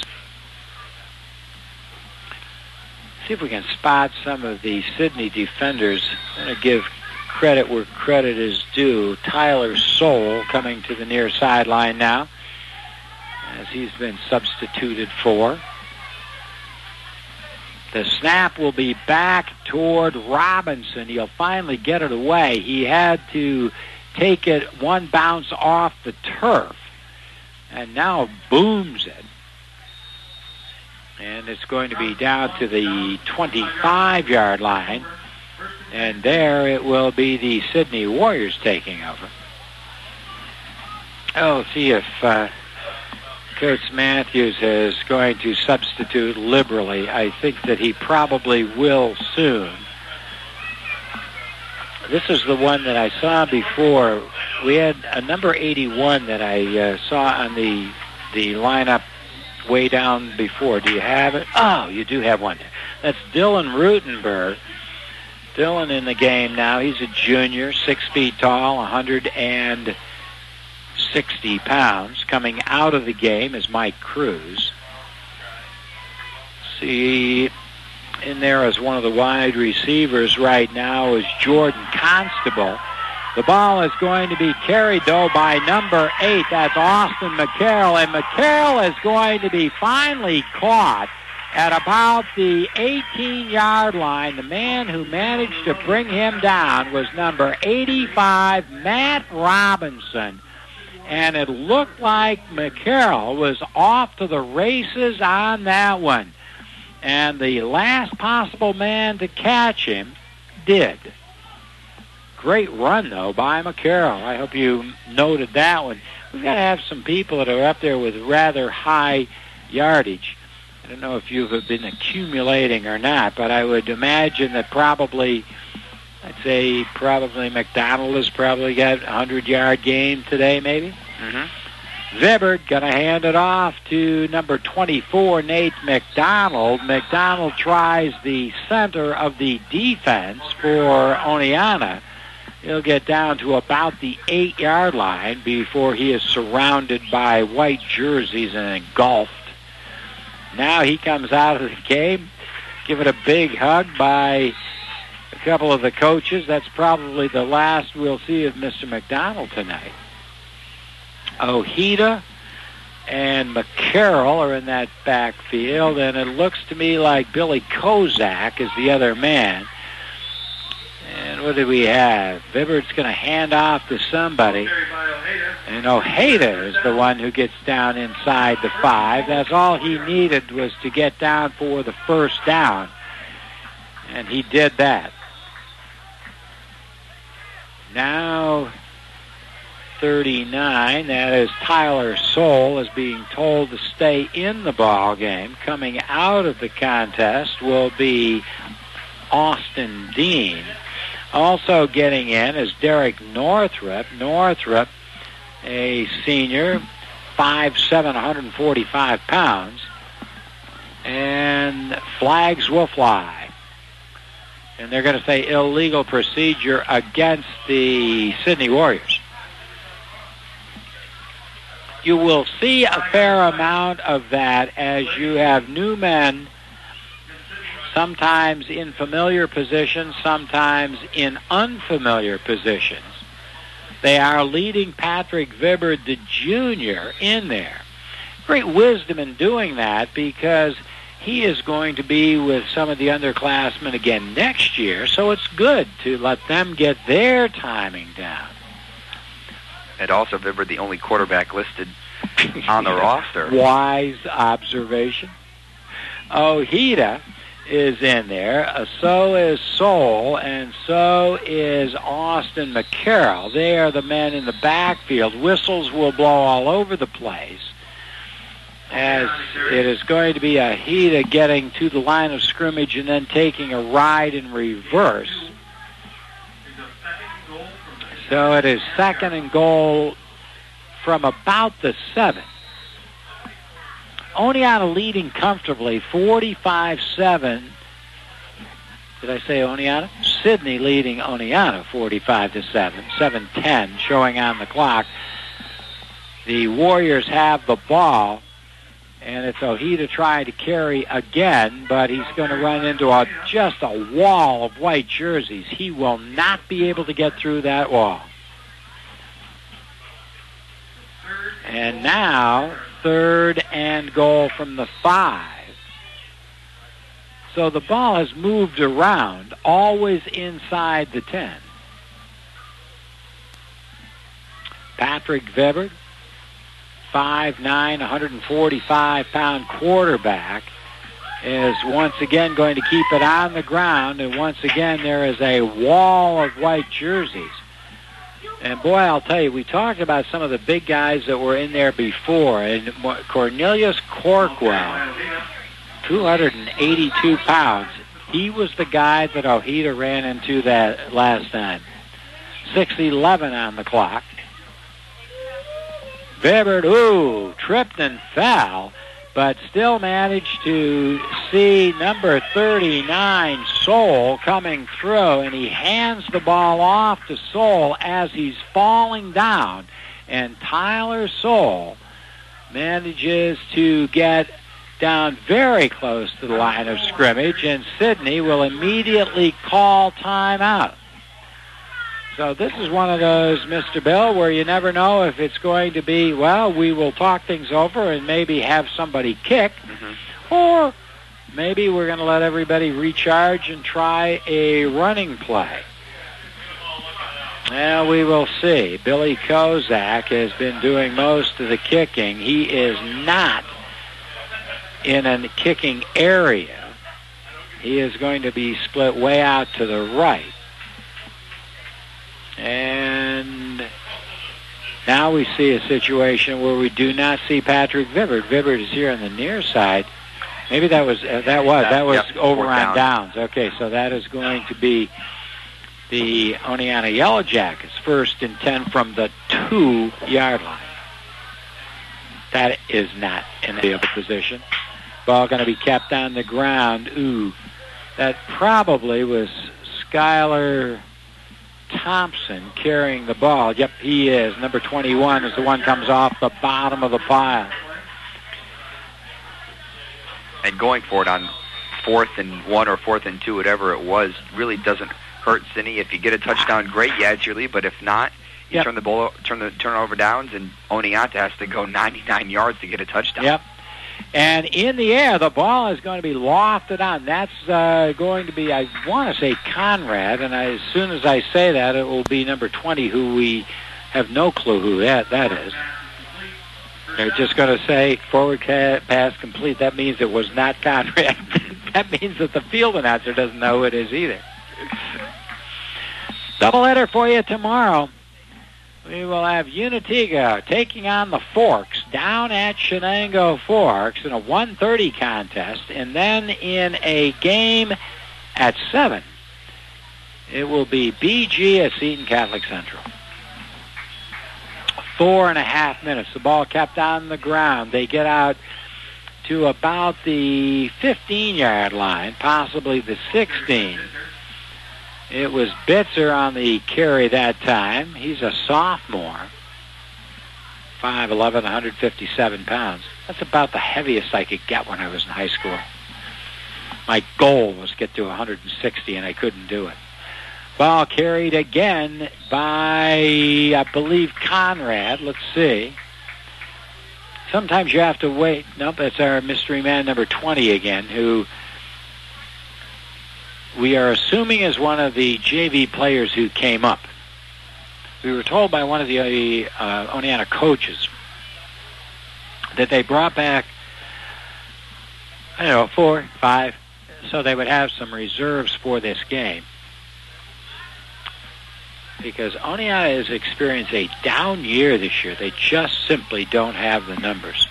See if we can spot some of the Sydney defenders. I'm going to give credit where credit is due. Tyler Soule coming to the near sideline now, as he's been substituted for. The snap will be back toward Robinson. He'll finally get it away. He had to take it one bounce off the turf, and now booms it. And it's going to be down to the twenty-five-yard line. And there it will be the Sydney Warriors taking over. Oh, see if uh, Coach Matthews is going to substitute liberally. I think that he probably will soon. This is the one that I saw before. We had a number eighty-one that I uh, saw on the the lineup way down before. Do you have it? Oh, you do have one there. That's Dylan Rutenberg. Dylan in the game now. He's a junior, six feet tall, one hundred sixty pounds. Coming out of the game is Mike Cruz. See, in there as one of the wide receivers right now is Jordan Constable. The ball is going to be carried, though, by number eight. That's Austin McCarroll. And McCarroll is going to be finally caught at about the eighteen-yard line. The man who managed to bring him down was number eighty-five, Matt Robinson. And it looked like McCarroll was off to the races on that one. And the last possible man to catch him did. Great run, though, by McCarroll. I hope you noted that one. We've got to have some people that are up there with rather high yardage. I don't know if you've been accumulating or not, but I would imagine that probably, I'd say probably McDonald has probably got a hundred-yard game today, maybe. Mm-hmm. Vibbard going to hand it off to number twenty-four, Nate McDonald. McDonald tries the center of the defense for Oneonta. He'll get down to about the eight-yard line before he is surrounded by white jerseys and engulfed. Now he comes out of the game, given a big hug by a couple of the coaches. That's probably the last we'll see of Mister McDonald tonight. Ojeda and McCarroll are in that backfield, and it looks to me like Billy Kozak is the other man. And what do we have? Vibbard's going to hand off to somebody. And Ojeda is the one who gets down inside the five. That's all he needed, was to get down for the first down. And he did that. Now thirty-nine, that is Tyler Soule, is being told to stay in the ball game. Coming out of the contest will be Austin Dean. Also getting in is Derek Northrup. Northrup, a senior, five seven, one hundred forty-five pounds. And flags will fly. And they're going to say illegal procedure against the Sydney Warriors. You will see a fair amount of that as you have new men, sometimes in familiar positions, sometimes in unfamiliar positions. They are leading Patrick Vibbard, the junior, in there. Great wisdom in doing that, because he is going to be with some of the underclassmen again next year, so it's good to let them get their timing down. And also, Vibbard, the only quarterback listed on the roster. Wise observation. Ojeda is in there. Uh, so is Soule, and so is Austin McCarroll. They are the men in the backfield. Whistles will blow all over the place, as it is going to be Ojeda getting to the line of scrimmage and then taking a ride in reverse. So it is second and goal from about the seven. Oneonta leading comfortably, forty-five seven. Did I say Oneonta? Sydney leading Oneonta, forty-five to seven. seven ten showing on the clock. The Warriors have the ball, and it's Ojeda trying to carry again, but he's going to run into a, just a wall of white jerseys. He will not be able to get through that wall. And now, third and goal from the five. So the ball has moved around, always inside the ten. Patrick Vibbard, five nine, one hundred forty-five pound quarterback, is once again going to keep it on the ground, and once again there is a wall of white jerseys. And boy, I'll tell you, we talked about some of the big guys that were in there before, and Cornelius Corkwell, two hundred eighty-two pounds. He was the guy that Ojeda ran into that last time. six eleven on the clock. Vibbard, ooh, tripped and fell, but still managed to see number thirty-nine, Soul, coming through, and he hands the ball off to Soul as he's falling down, and Tyler Soul manages to get down very close to the line of scrimmage, and Sidney will immediately call timeout. So this is one of those, Mister Bill, where you never know if it's going to be, well, we will talk things over and maybe have somebody kick, mm-hmm. or maybe we're going to let everybody recharge and try a running play. Well, we will see. Billy Kozak has been doing most of the kicking. He is not in a kicking area. He is going to be split way out to the right. And now we see a situation where we do not see Patrick Vibbert. Vibbert is here on the near side. Maybe that was uh, that was that was yep, over on downs. Okay, so that is going to be the Oneonta Yellow Jackets, first and ten from the two-yard line. That is not in the field position. Ball going to be kept on the ground. Ooh, that probably was Skylar Thompson carrying the ball. Yep, he is. Number twenty-one is the one comes off the bottom of the pile. And going for it on fourth and one or fourth and two, whatever it was, really doesn't hurt Sidney. If you get a touchdown, great, you add your lead. But if not, you yep. turn the ball, turn the turnover downs, and Oneonta has to go ninety-nine yards to get a touchdown. Yep. And in the air, the ball is going to be lofted on. That's uh, going to be, I want to say Conrad, and I, as soon as I say that, it will be number twenty, who we have no clue who that, that is. They're just going to say forward ca- pass complete. That means it was not Conrad. That means that the field announcer doesn't know who it is either. Doubleheader for you tomorrow. We will have Unitiga taking on the Forks down at Shenango Forks in a one thirty contest. And then in a game at seven, it will be B G at Seton Catholic Central. Four and a half minutes. The ball kept on the ground. They get out to about the fifteen-yard line, possibly the sixteen. It was Bitzer on the carry that time. He's a sophomore. five eleven, one hundred fifty-seven pounds. That's about the heaviest I could get when I was in high school. My goal was to get to one hundred sixty, and I couldn't do it. Ball carried again by, I believe, Conrad. Let's see. Sometimes you have to wait. Nope, that's our mystery man, number twenty again, who we are assuming is one of the J V players who came up. We were told by one of the uh, Oneonta coaches that they brought back, I don't know, four, five, so they would have some reserves for this game. Because Oneonta has experienced a down year this year. They just simply don't have the numbers.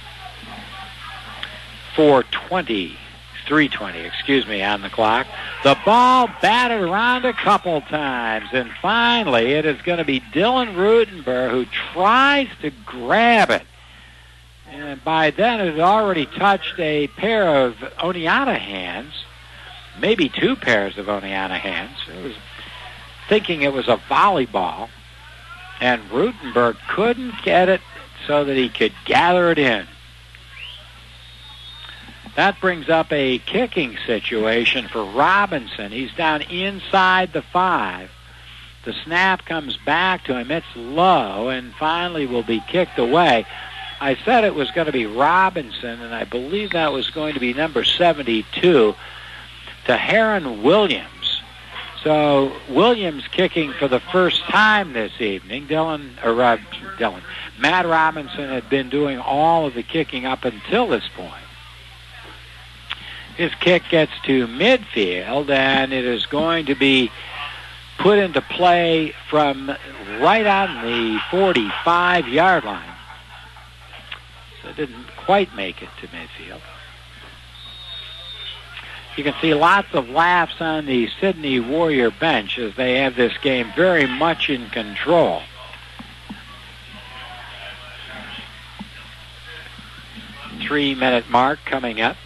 four twenty, three twenty, excuse me, on the clock. The ball batted around a couple times, and finally it is going to be Dylan Rutenberg who tries to grab it. And by then it had already touched a pair of Oneonta hands, maybe two pairs of Oneonta hands. It was thinking it was a volleyball, and Rutenberg couldn't get it so that he could gather it in. That brings up a kicking situation for Robinson. He's down inside the five. The snap comes back to him. It's low and finally will be kicked away. I said it was going to be Robinson, and I believe that was going to be number seventy-two, to Heron Williams. So Williams kicking for the first time this evening. Dylan, or uh, Dylan, Matt Robinson had been doing all of the kicking up until this point. His kick gets to midfield, and it is going to be put into play from right on the forty-five-yard line. So it didn't quite make it to midfield. You can see lots of laughs on the Sydney Warrior bench as they have this game very much in control. three-minute mark coming up.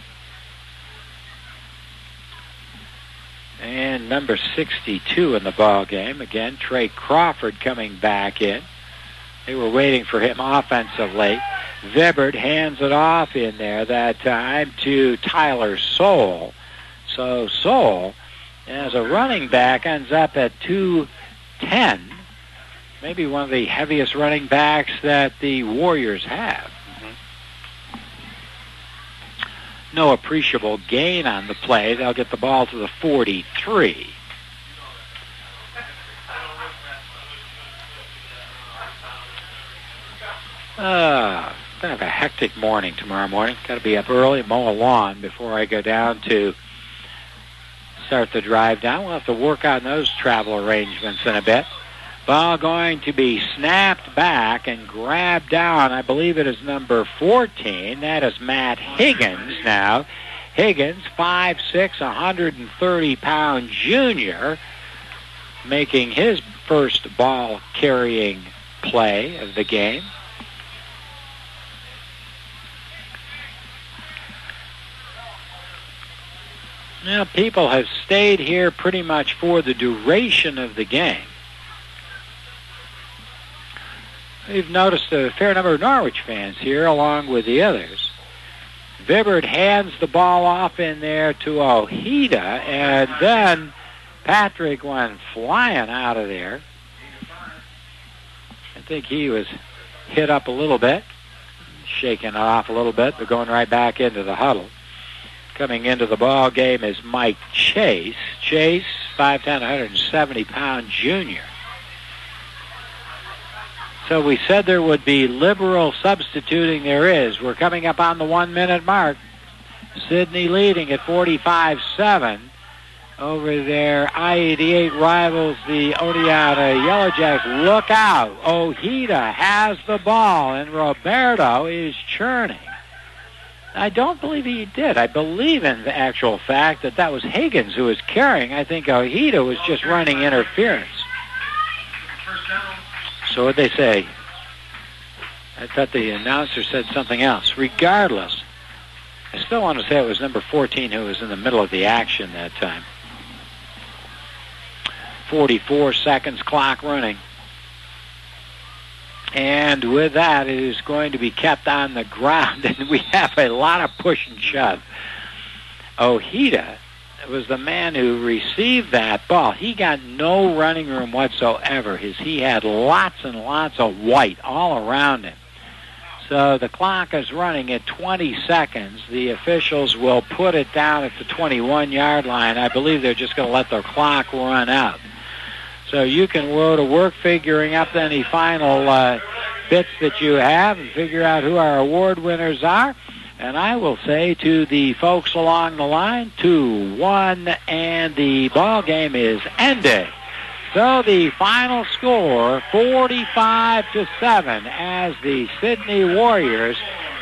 And number sixty-two in the ball game. Again, Trey Crawford coming back in. They were waiting for him offensively. Vibert hands it off in there that time to Tyler Soule. So Soule, as a running back, ends up at two ten. Maybe one of the heaviest running backs that the Warriors have. No appreciable gain on the play. They'll get the ball to the forty-three. Uh, gonna have a hectic morning tomorrow morning. Got to be up early, mow a lawn before I go down to start the drive down. We'll have to work on those travel arrangements in a bit. Ball going to be snapped back and grabbed down. I believe it is number fourteen. That is Matt Higgins now. Higgins, five six, one hundred thirty pound junior, making his first ball carrying play of the game. Now, people have stayed here pretty much for the duration of the game. We've noticed a fair number of Norwich fans here along with the others. Vibert hands the ball off in there to Ojeda, and then Patrick went flying out of there. I think he was hit up a little bit, shaking it off a little bit, but going right back into the huddle. Coming into the ball game is Mike Chase. Chase, five ten, one hundred seventy pound junior. So we said there would be liberal substituting. There is. We're coming up on the one-minute mark. Sidney leading at forty-five seven. Over there, I eighty-eight rivals the Oneonta Yellow Jackets. Look out. Ojeda has the ball, and Roberto is churning. I don't believe he did. I believe in the actual fact that that was Higgins who was carrying. I think Ojeda was just running interference. So what'd they say? I thought the announcer said something else. Regardless, I still want to say it was number fourteen who was in the middle of the action that time. forty-four seconds, clock running. And with that, it is going to be kept on the ground, and we have a lot of push and shove. Ojeda was the man who received that ball. He got no running room whatsoever. His, he had lots and lots of white all around him. So the clock is running at twenty seconds. The officials will put it down at the twenty-one-yard line. I believe they're just going to let the clock run out. So you can go to work figuring up any final uh, bits that you have and figure out who our award winners are. And I will say to the folks along the line, two one, and the ball game is ended. So the final score, forty-five to seven, as the Sidney Warriors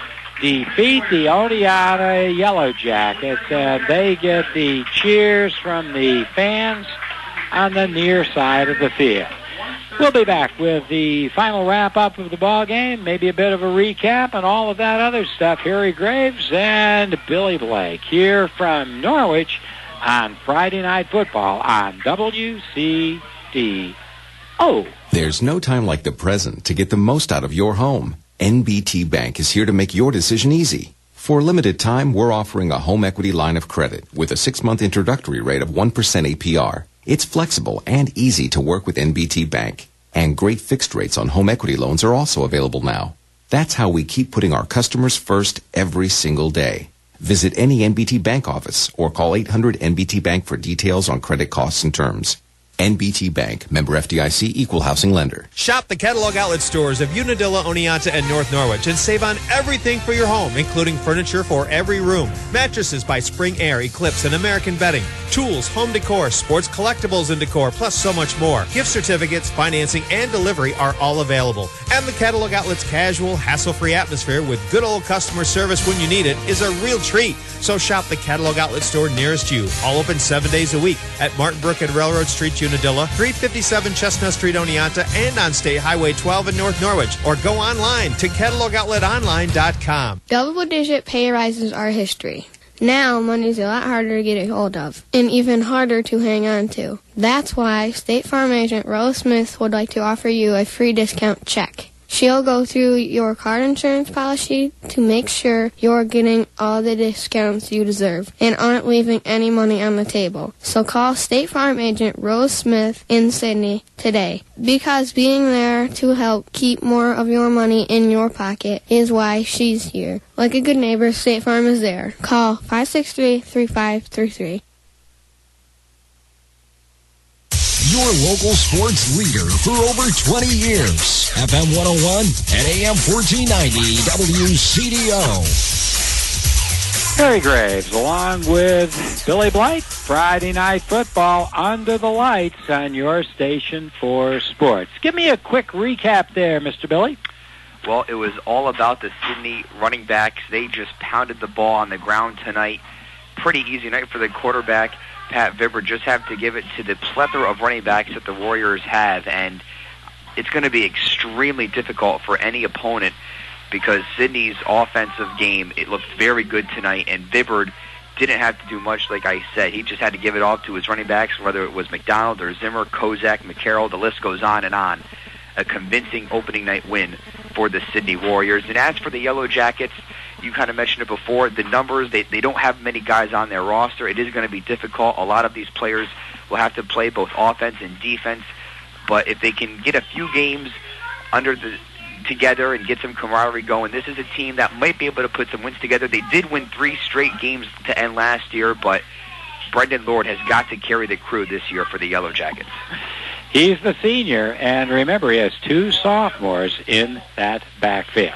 defeat the Oneonta Yellow Jackets, and they get the cheers from the fans on the near side of the field. We'll be back with the final wrap-up of the ball game, maybe a bit of a recap, and all of that other stuff. Harry Graves and Billy Blake here from Norwich on Friday Night Football on W C D O. There's no time like the present to get the most out of your home. N B T Bank is here to make your decision easy. For a limited time, we're offering a home equity line of credit with a six-month introductory rate of one percent A P R. It's flexible and easy to work with N B T Bank. And great fixed rates on home equity loans are also available now. That's how we keep putting our customers first every single day. Visit any N B T Bank office or call eight hundred N B T Bank for details on credit costs and terms. N B T Bank, member F D I C, equal housing lender. Shop the catalog outlet stores of Unadilla, Oneonta, and North Norwich and save on everything for your home, including furniture for every room, mattresses by Spring Air, Eclipse, and American Bedding, tools, home decor, sports collectibles and decor, plus so much more. Gift certificates, financing, and delivery are all available. And the catalog outlet's casual, hassle-free atmosphere with good old customer service when you need it is a real treat. So shop the catalog outlet store nearest you, all open seven days a week at Martin Brook and Railroad Street, Unadilla. Unadilla, three fifty-seven Chestnut Street, Oneonta, and on State Highway twelve in North Norwich. Or go online to catalog outlet online dot com. Double-digit pay rises are history. Now, money's a lot harder to get a hold of, and even harder to hang on to. That's why State Farm agent Rose Smith would like to offer you a free discount check. She'll go through your car insurance policy to make sure you're getting all the discounts you deserve and aren't leaving any money on the table. So call State Farm agent Rose Smith in Sydney today, because being there to help keep more of your money in your pocket is why she's here. Like a good neighbor, State Farm is there. Call five six three, three five three three. Your local sports leader for over twenty years. F M one oh one and A M fourteen ninety W C D O. Harry Graves along with Billy Blake. Friday Night Football under the lights on your station for sports. Give me a quick recap there, Mister Billy. Well, it was all about the Sydney running backs. They just pounded the ball on the ground tonight. Pretty easy night for the quarterback, Pat Vibber. Just have to give it to the plethora of running backs that the Warriors have, and it's going to be extremely difficult for any opponent because Sydney's offensive game, it looked very good tonight, and Vibber didn't have to do much, like I said. He just had to give it off to his running backs, whether it was McDonald or Zimmer, Kozak, McCarroll, the list goes on and on. A convincing opening night win for the Sydney Warriors. And as for the Yellow Jackets, you kind of mentioned it before, the numbers, they, they don't have many guys on their roster. It is going to be difficult. A lot of these players will have to play both offense and defense. But if they can get a few games under the together and get some camaraderie going, this is a team that might be able to put some wins together. They did win three straight games to end last year, but Brendan Lord has got to carry the crew this year for the Yellow Jackets. He's the senior, and remember, he has two sophomores in that backfield.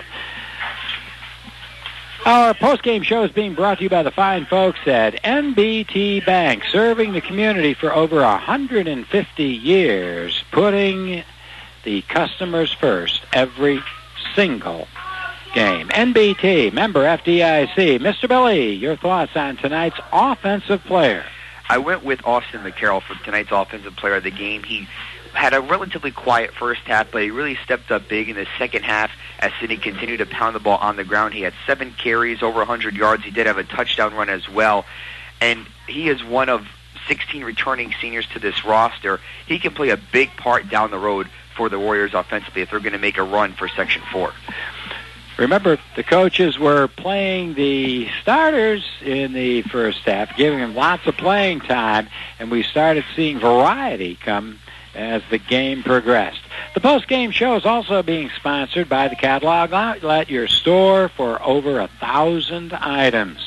Our post-game show is being brought to you by the fine folks at N B T Bank, serving the community for over one hundred fifty years, putting the customers first every single game. N B T, member F D I C. Mister Billy, your thoughts on tonight's offensive player? I went with Austin McCarroll for tonight's offensive player of the game. He had a relatively quiet first half, but he really stepped up big in the second half as Sydney continued to pound the ball on the ground. He had seven carries, over one hundred yards. He did have a touchdown run as well. And he is one of sixteen returning seniors to this roster. He can play a big part down the road for the Warriors offensively if they're going to make a run for Section four. Remember, the coaches were playing the starters in the first half, giving them lots of playing time, and we started seeing variety come as the game progressed. The post-game show is also being sponsored by the Catalog Outlet, your store for over a thousand items.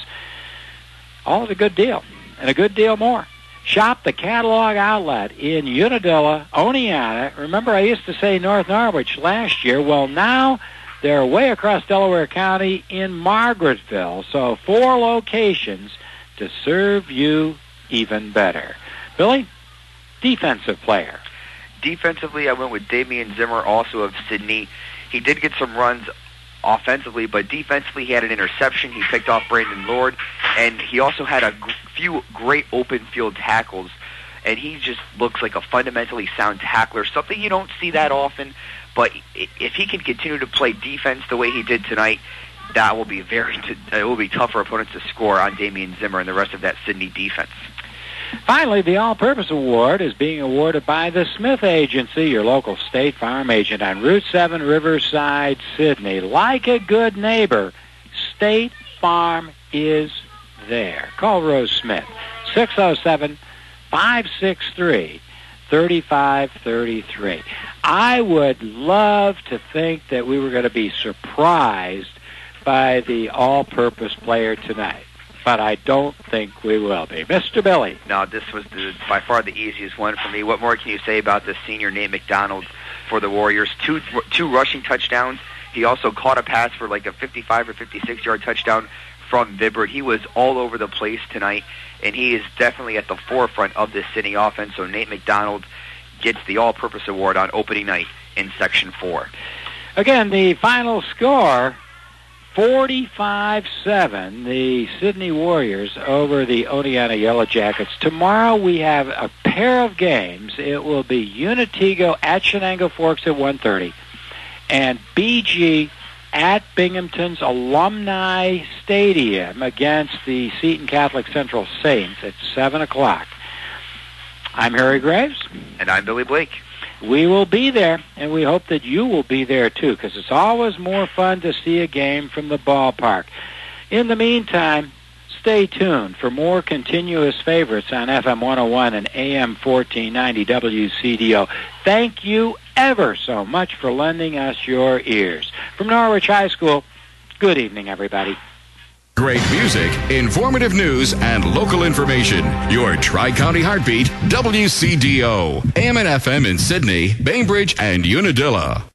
All at a good deal, and a good deal more. Shop the Catalog Outlet in Unadilla, Oneonta. Remember, I used to say North Norwich last year. Well, now they're way across Delaware County in Margaretville. So four locations to serve you even better. Billy, defensive player. Defensively, I went with Damian Zimmer, also of Sydney. He did get some runs offensively, but defensively he had an interception. He picked off Brandon Lord, and he also had a g- few great open field tackles, and he just looks like a fundamentally sound tackler, something you don't see that often. But if he can continue to play defense the way he did tonight, that will be very t- it will be tough for opponents to score on Damian Zimmer and the rest of that Sydney defense. Finally, the All-Purpose Award is being awarded by the Smith Agency, your local State Farm agent on Route seven, Riverside, Sydney. Like a good neighbor, State Farm is there. Call Rose Smith, six oh seven, five six three, three five three three. I would love to think that we were going to be surprised by the all-purpose player tonight, but I don't think we will be. Mister Billy. No, this was the, by far the easiest one for me. What more can you say about the senior Nate McDonald for the Warriors? Two two rushing touchdowns. He also caught a pass for like a fifty-five or fifty-six-yard touchdown from Vibber. He was all over the place tonight, and he is definitely at the forefront of this Sydney offense. So Nate McDonald gets the all-purpose award on opening night in Section four. Again, the final score, forty-five seven, the Sydney Warriors over the Oneonta Yellow Jackets. Tomorrow we have a pair of games. It will be Unitego at Shenango Forks at one thirty and B G at Binghamton's Alumni Stadium against the Seton Catholic Central Saints at seven o'clock. I'm Harry Graves. And I'm Billy Blake. We will be there, and we hope that you will be there, too, because it's always more fun to see a game from the ballpark. In the meantime, stay tuned for more continuous favorites on F M one oh one and A M fourteen ninety W C D O. Thank you ever so much for lending us your ears. From Norwich High School, good evening, everybody. Great music, informative news, and local information. Your Tri-County Heartbeat, W C D O. A M and F M in Sydney, Bainbridge, and Unadilla.